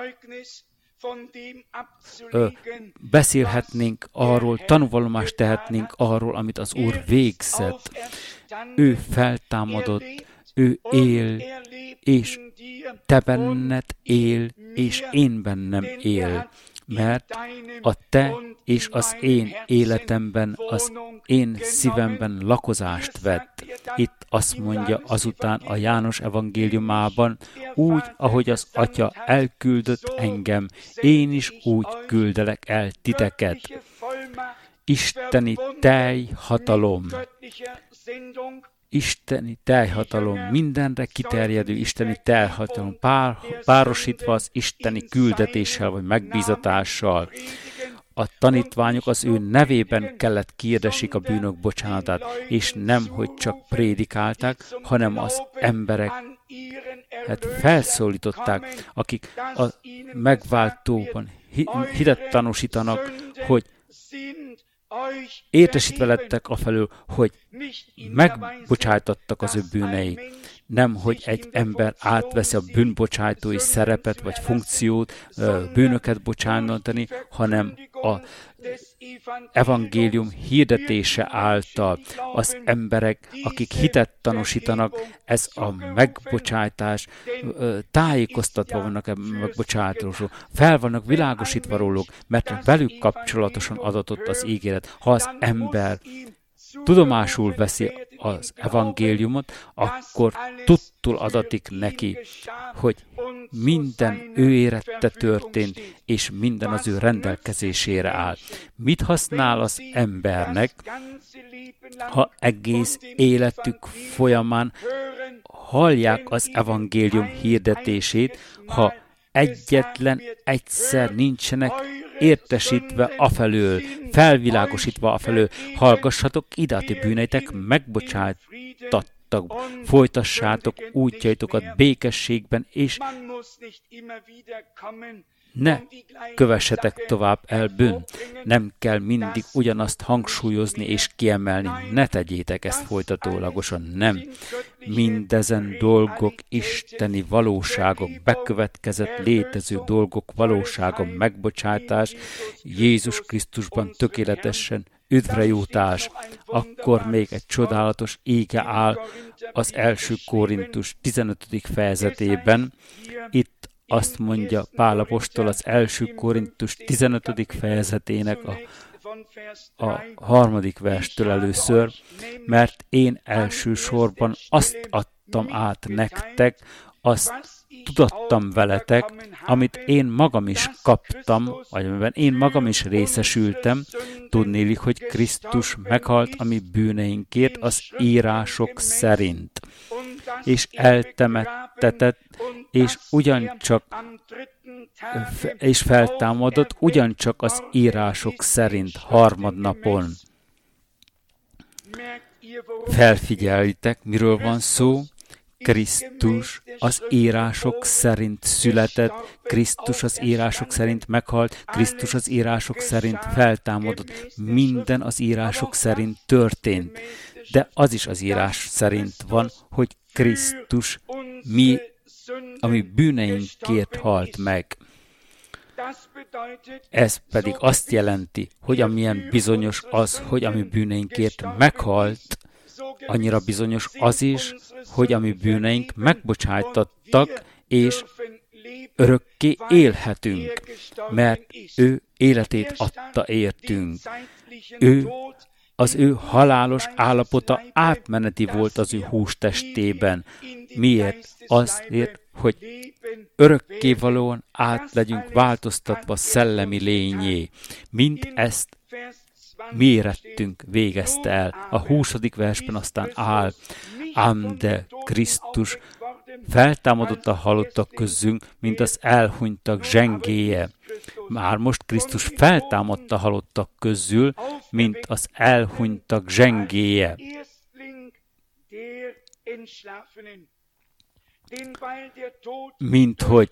Ö, beszélhetnénk arról, tanúvallomást tehetnénk arról, amit az Úr végzett. Ő feltámadott, ő él, és te benned él, és én bennem él. Mert a te és az én életemben, az én szívemben lakozást vett. Itt azt mondja azután a János evangéliumában, úgy, ahogy az Atya elküldött engem, én is úgy küldelek el titeket. Isteni teljhatalom, isteni teljhatalom, mindenre kiterjedő isteni teljhatalom, pár, párosítva az isteni küldetéssel vagy megbízatással. A tanítványok az ő nevében kellett kiirdessék a bűnök bocsánatát, és nem, hogy csak prédikálták, hanem az emberek hát felszólították, akik a megváltóban hitet tanúsítanak, hogy értesítve lettek afelől, hogy megbocsájtottak az ő bűneik. Nem, hogy egy ember átveszi a bűnbocsátói szerepet vagy funkciót, bűnöket bocsánatani, hanem a evangélium hirdetése által az emberek, akik hitet tanúsítanak, ez a megbocsátás, tájékoztatva vannak a megbocsátásról, fel vannak világosítva róluk, mert velük kapcsolatosan adatott az ígéret. Ha az ember tudomásul veszi az evangéliumot, akkor tudtul adatik neki, hogy minden ő érette történt, és minden az ő rendelkezésére áll. Mit használ az embernek, ha egész életük folyamán hallják az evangélium hirdetését, ha egyetlen egyszer nincsenek értesítve afelől, felvilágosítva afelől, hallgassatok ide, a ti bűneitek megbocsátattak, folytassátok útjaitokat békességben, és ne kövessetek tovább el bűn. Nem kell mindig ugyanazt hangsúlyozni és kiemelni. Ne tegyétek ezt folytatólagosan, nem. Mindezen dolgok isteni valóságok, bekövetkezett létező dolgok valósága, megbocsátás, Jézus Krisztusban tökéletesen üdvrejutás. Akkor még egy csodálatos ége áll az első Korintus tizenötödik fejezetében. Itt azt mondja Pál apostol az első Korintus tizenötödik fejezetének a, a harmadik verstől először, mert én elsősorban azt adtam át nektek, azt tudattam veletek, amit én magam is kaptam, vagy amiben én magam is részesültem, tudnélik, hogy Krisztus meghalt a mi bűneinkért az írások szerint, és eltemettetett, és ugyancsak és feltámadott ugyancsak az írások szerint harmadnapon. Felfigyelitek, miről van szó? Krisztus az írások szerint született, Krisztus az írások szerint meghalt, Krisztus az írások szerint feltámadott. Minden az írások szerint történt. De az is az írás szerint van, hogy Krisztus mi, ami bűneinkért halt meg. Ez pedig azt jelenti, hogy amilyen bizonyos az, hogy ami bűneinkért meghalt, annyira bizonyos az is, hogy ami bűneink megbocsájtattak, és örökké élhetünk, mert ő életét adta értünk. Ő, az ő halálos állapota átmeneti volt az ő hústestében. Miért? Azért, hogy örökkévalóan át legyünk változtatva szellemi lényé. Mint ezt mi érettünk végezte el. A huszadik versben aztán áll, ám de Krisztus feltámadott a halottak közünk, mint az elhunytak zsengéje. Már most Krisztus feltámadta a halottak közül, mint az elhunytak zsengéje. Mint hogy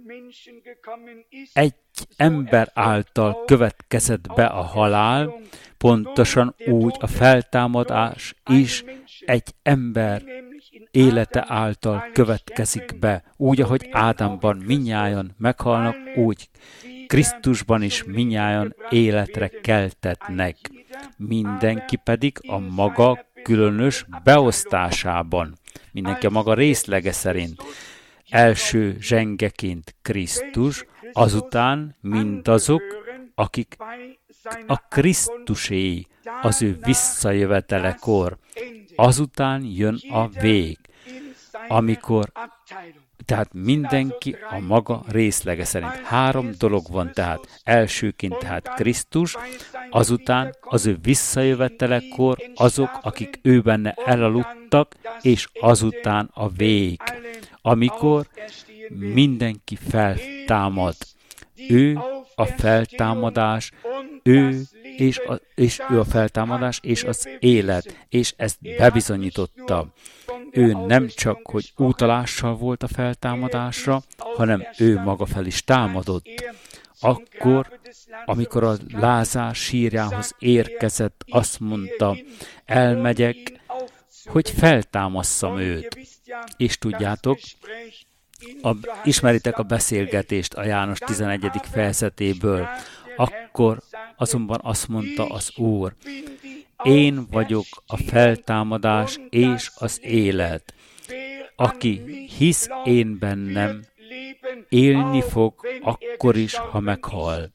egy ember által következett be a halál, pontosan úgy a feltámadás is egy ember élete által következik be. Úgy, ahogy Ádámban minnyájan meghalnak, úgy Krisztusban is minnyájan életre keltetnek. Mindenki pedig a maga különös beosztásában. Mindenki a maga részlege szerint. Első zsengeként Krisztus, azután mindazok, akik a Krisztusé, az ő visszajövetelekor. Azután jön a vég, amikor, tehát mindenki a maga részlege szerint. Három dolog van tehát. Elsőként tehát Krisztus, azután az ő visszajövetelekor azok, akik ő benne elaludtak, és azután a vég, amikor mindenki feltámad. Ő a feltámadás, ő és, a, és ő a feltámadás és az élet, és ezt bebizonyította. Ő nem csak, hogy útalással volt a feltámadásra, hanem ő maga fel is támadott. Akkor, amikor a Lázár sírjához érkezett, azt mondta, elmegyek, hogy feltámasszam őt. És tudjátok, a, ismeritek a beszélgetést a János tizenegyedik fejezetéből. Akkor azonban azt mondta az Úr, én vagyok a feltámadás és az élet. Aki hisz én bennem, élni fog akkor is, ha meghal.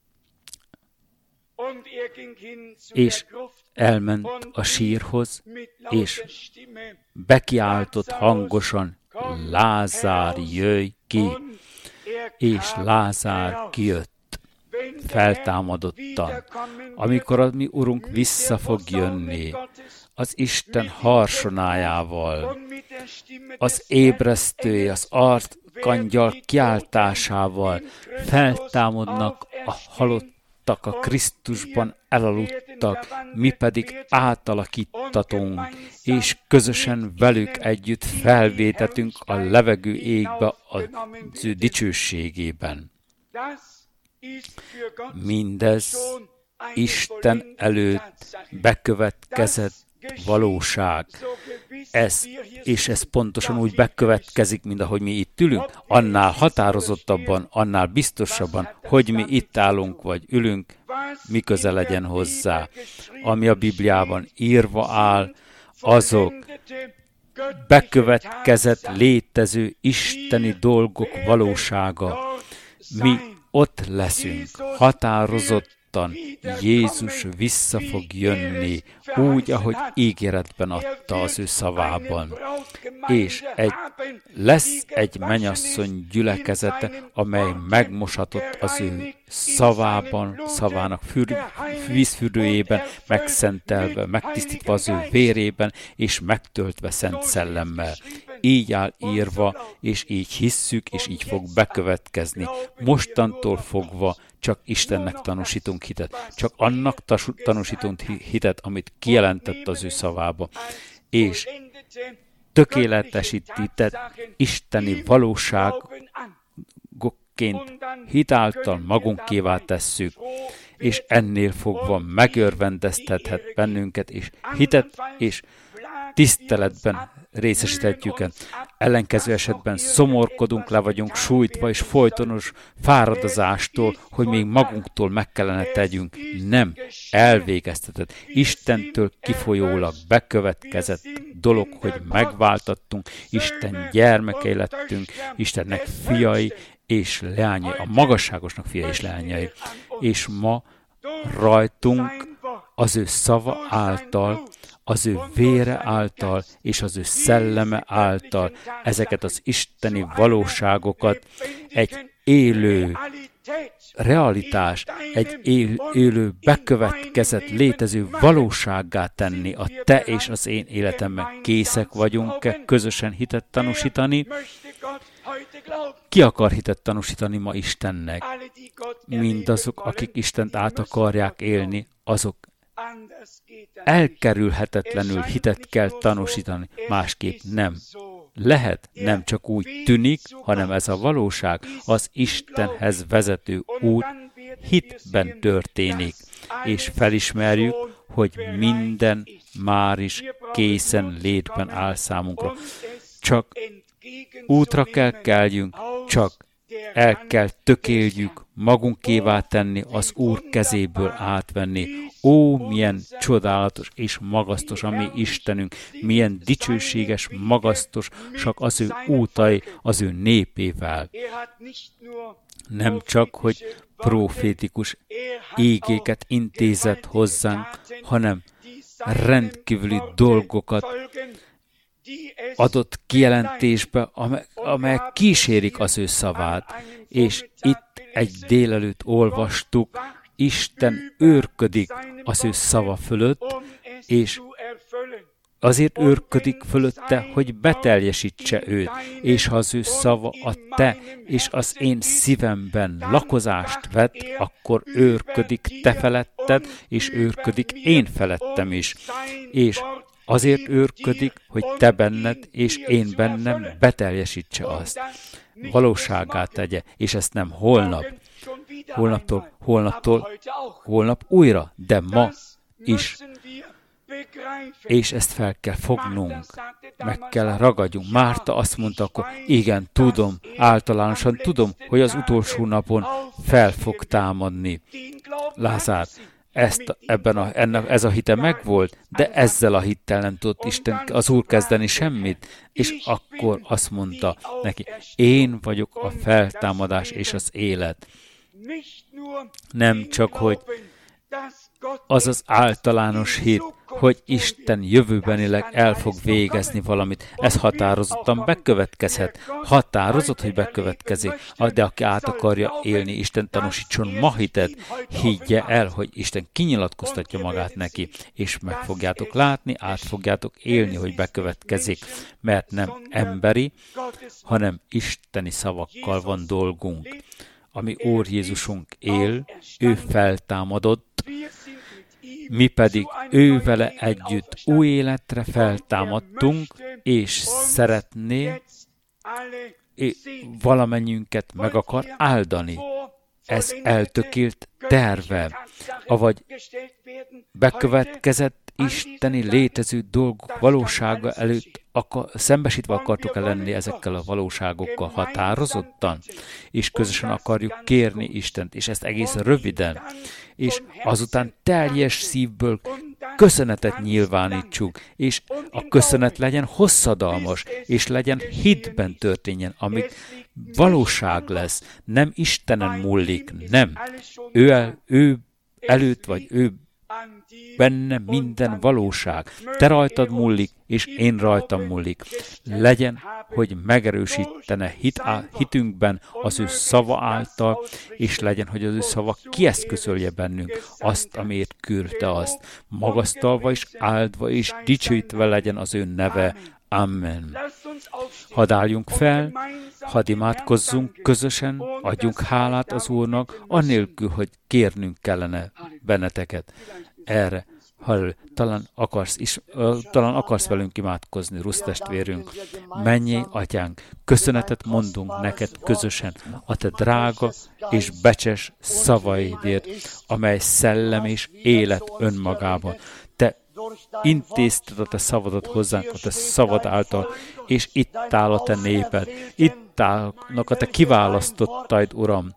És elment a sírhoz, és bekiáltott hangosan, Lázár, jöjj ki! És Lázár kijött, feltámadottan. Amikor a mi Urunk vissza fog jönni, az Isten harsonájával, az ébresztője, az arkangyal kiáltásával feltámadnak a halottak, a Krisztusban elaludtak, mi pedig átalakítatunk, és közösen velük együtt felvétetünk a levegő égbe az ő dicsőségében. Mindez Isten előtt bekövetkezett valóság. Ez, és ez pontosan úgy bekövetkezik, mint ahogy mi itt ülünk, annál határozottabban, annál biztosabban, hogy mi itt állunk vagy ülünk, mi köze legyen hozzá. Ami a Bibliában írva áll, azok bekövetkezett, létező isteni dolgok valósága. Mi ott leszünk, határozott, Jézus vissza fog jönni, úgy, ahogy ígéretben adta az ő szavában. És egy, lesz egy mennyasszony gyülekezete, amely megmosatott az ő szavában, szavának für, vízfürdőjében, megszentelve, megtisztítva az ő vérében, és megtöltve Szent Szellemmel. Így áll írva, és így hisszük, és így fog bekövetkezni. Mostantól fogva csak Istennek tanúsítunk hitet. Csak annak tanúsítunk hitet, amit kijelentett az ő szavába. És tökéletesített isteni valóságokként hitáltal magunkévá tesszük, és ennél fogva megörvendeztethet bennünket, és hitet és tiszteletben részesítetjük el. Ellenkező esetben szomorkodunk, le vagyunk sújtva, és folytonos fáradozástól, hogy még magunktól meg kellene tegyünk. Nem, elvégeztetett. Istentől kifolyólag bekövetkezett dolog, hogy megváltattunk, Isten gyermekei lettünk, Istennek fiai és leányai, a magasságosnak fiai és leányai. És ma rajtunk az ő szava által, az ő vére által és az ő szelleme által ezeket az isteni valóságokat egy élő realitás, egy élő, bekövetkezett, létező valósággá tenni a te és az én életemben. Készek vagyunk-e közösen hitet tanúsítani? Ki akar hitet tanúsítani ma Istennek? Mindazok, akik Istent át akarják élni, azok elkerülhetetlenül hitet kell tanúsítani, másképp nem. Lehet, nem csak úgy tűnik, hanem ez a valóság, az Istenhez vezető út hitben történik, és felismerjük, hogy minden már is készen létben áll számunkra. Csak útra kell keljünk, csak el kell tökéljük, magunkévá tenni, az Úr kezéből átvenni. Ó, milyen csodálatos és magasztos a mi Istenünk, milyen dicsőséges, magasztosak az ő útai, az ő népével. Nem csak, hogy profétikus ígéket intézett hozzánk, hanem rendkívüli dolgokat adott kijelentésbe, amelyek kísérik az ő szavát. És itt egy délelőtt olvastuk, Isten őrködik az ő szava fölött, és azért őrködik fölötte, hogy beteljesítse őt, és ha az ő szava a te és az én szívemben lakozást vet, akkor őrködik te feletted, és őrködik én felettem is. És azért őrködik, hogy te benned és én bennem beteljesítse azt. Valósággá tegye, és ezt nem holnap, holnaptól, holnaptól, holnap újra, de ma is. És ezt fel kell fognunk, meg kell ragadjunk. Márta azt mondta, akkor igen, tudom, általánosan tudom, hogy az utolsó napon fel fog támadni Lázár. Ezt, ebben a, ennek, ez a hite megvolt, de ezzel a hittel nem tudott Isten az Úr kezdeni semmit, és akkor azt mondta neki, én vagyok a feltámadás és az élet. Nem csak, hogy az az általános hit, hogy Isten jövőbenileg el fog végezni valamit. Ez határozottan bekövetkezhet. Határozott, hogy bekövetkezik. De aki át akarja élni, Isten tanúsítson ma hitet, higgye el, hogy Isten kinyilatkoztatja magát neki, és meg fogjátok látni, át fogjátok élni, hogy bekövetkezik, mert nem emberi, hanem isteni szavakkal van dolgunk. Ami Úr Jézusunk él, ő feltámadott, mi pedig ő vele együtt új életre feltámadtunk, és szeretné valamennyünket meg akar áldani. Ez eltökélt terve, avagy bekövetkezett isteni létező dolgok valósága előtt akar, szembesítve akartuk-e lenni ezekkel a valóságokkal határozottan, és közösen akarjuk kérni Istent, és ezt egész röviden, és azután teljes szívből köszönetet nyilvánítsuk, és a köszönet legyen hosszadalmas, és legyen hitben történjen, amíg valóság lesz, nem Istenen múlik, nem. Ő, el, ő előtt, vagy ő benne minden valóság. Te rajtad múlik, és én rajtam múlik. Legyen, hogy megerősítene hit á, hitünkben az ő szava által, és legyen, hogy az ő szava kieszközölje bennünk azt, amiért küldte azt. Magasztalva és áldva és dicsőítve legyen az ő neve. Amen. Hadd álljunk fel, hadd imádkozzunk közösen, adjunk hálát az Úrnak, annélkül, hogy kérnünk kellene benneteket erre. Halló, talán akarsz, is, uh, talán akarsz velünk imádkozni, Rusz testvérünk. Menjél, atyánk, köszönetet mondunk neked közösen a te drága és becses szavaidért, amely szellem és élet önmagában. Te intézted a te szavadat hozzánk, a te szavad által, és itt áll a te néped, itt állnak a te kiválasztottaid, Uram,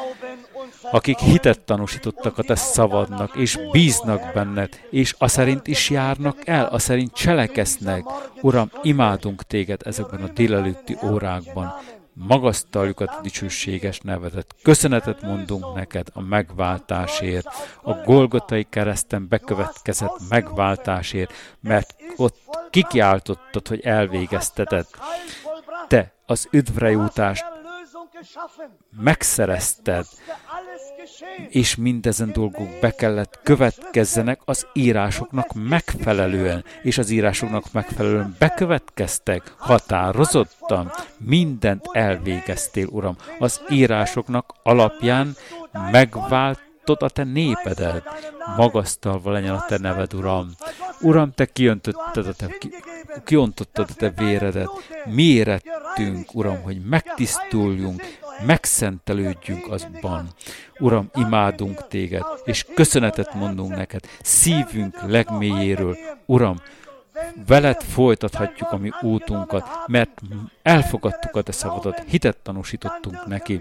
akik hitet tanúsítottak a te szavadnak, és bíznak benned, és a szerint is járnak el, a szerint cseleksznek. Uram, imádunk téged ezekben a délelőtti órákban. Magasztaljuk a dicsőséges nevedet. Köszönetet mondunk neked a megváltásért, a Golgotai kereszten bekövetkezett megváltásért, mert ott kikiáltottad, hogy elvégezteted. Te az üdvre jutást megszerezted, és mindezen dolgok be kellett következzenek az írásoknak megfelelően, és az írásoknak megfelelően bekövetkeztek, határozottan, mindent elvégeztél, Uram. Az írásoknak alapján megváltod a te népedet, magasztalva legyen a te neved, Uram. Uram, te kiöntötted a te, ki, kiontottad a te véredet, mi érettünk, Uram, hogy megtisztuljunk, megszentelődjünk azban. Uram, imádunk téged, és köszönetet mondunk neked, szívünk legmélyéről. Uram, veled folytathatjuk a mi útunkat, mert elfogadtuk a te szavadat, hitet tanúsítottunk neki,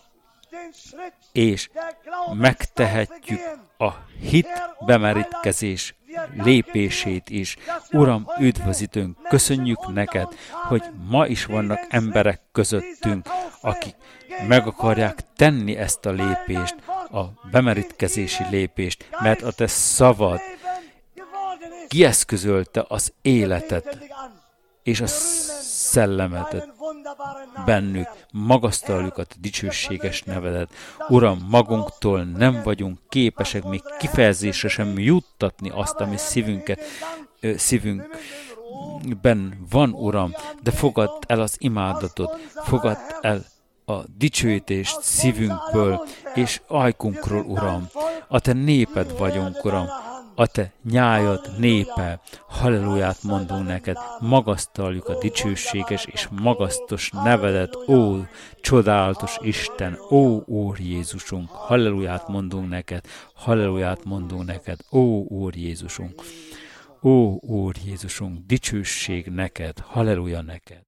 és megtehetjük a hit bemerítkezés lépését is. Uram, üdvözítünk, köszönjük neked, hogy ma is vannak emberek közöttünk, akik meg akarják tenni ezt a lépést, a bemerítkezési lépést, mert a te szavad kieszközölte az életet és a szellemetet bennük. Magasztaljuk a te dicsőséges nevedet. Uram, magunktól nem vagyunk képesek még kifejezésre sem juttatni azt, ami szívünket, szívünkben van, Uram, de fogadd el az imádatot, fogadd el a dicsőítést szívünkből és ajkunkról, Uram. A te néped vagyunk, Uram. A te nyájad népe, halleluját mondunk neked, magasztaljuk a dicsőséges és magasztos nevedet, ó, csodálatos Isten, ó, Úr Jézusunk, halleluját mondunk neked, halleluját mondunk neked, ó, Úr Jézusunk. Ó, Úr Jézusunk, dicsőség neked, halleluja neked!